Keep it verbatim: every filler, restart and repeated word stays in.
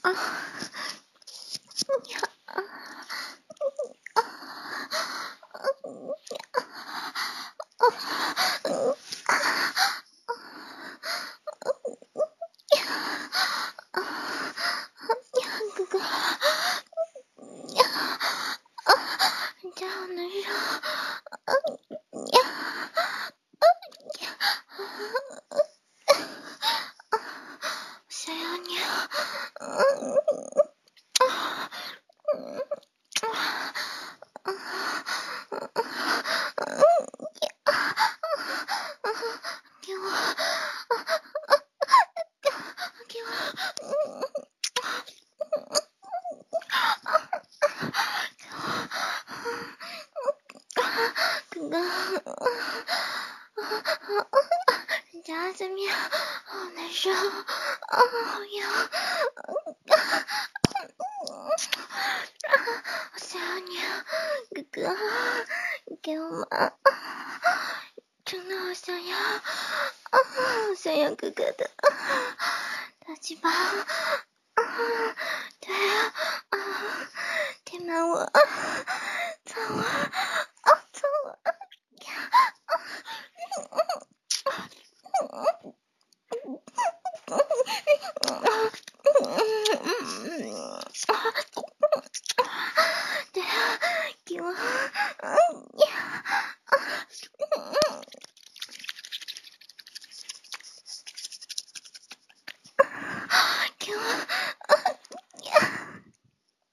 啊哥哥，人家好难受，想要你，给我，给我。哥哥，人家在面好难受，啊，好痒，好想要你，哥哥，你给我吗？真的好想要，啊，好想要哥哥的大鸡巴，啊，对啊，啊，填满我，操我。